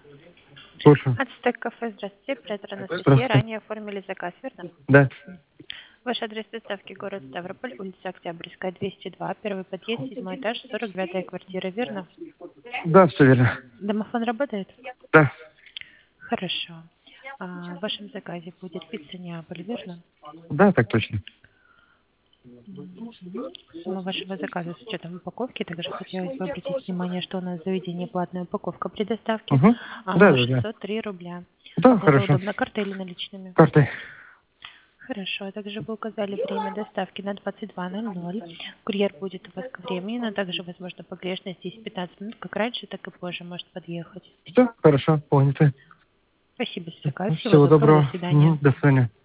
Слушаю. Ацтек кафе, здравствуйте. Оператор Анастасия. Здравствуйте. Ранее оформили заказ, верно? Да. Ваш адрес доставки город Ставрополь, улица Октябрьская, 202, первый подъезд, 7 этаж, 49-я квартира, верно? Да, все верно. Домофон работает? Да. Хорошо. В вашем заказе будет пицца Неаполь, верно? Да, так точно. Сумма вашего заказа с учетом упаковки. Также хотелось бы обратить внимание, что у нас в заведении платная упаковка при доставке. Угу. Да, да, да. 603 рубля. Да, Оплата хорошо. удобна картой или наличными? Картой. Хорошо. А также вы указали время доставки на 22:00. Курьер будет у вас ко времени, но также, возможно, погрешность 10-15 минут, как раньше, так и позже может подъехать. Все, хорошо, понято. Спасибо за заказ. Всего Всего доброго. До доброго. свидания. До свидания.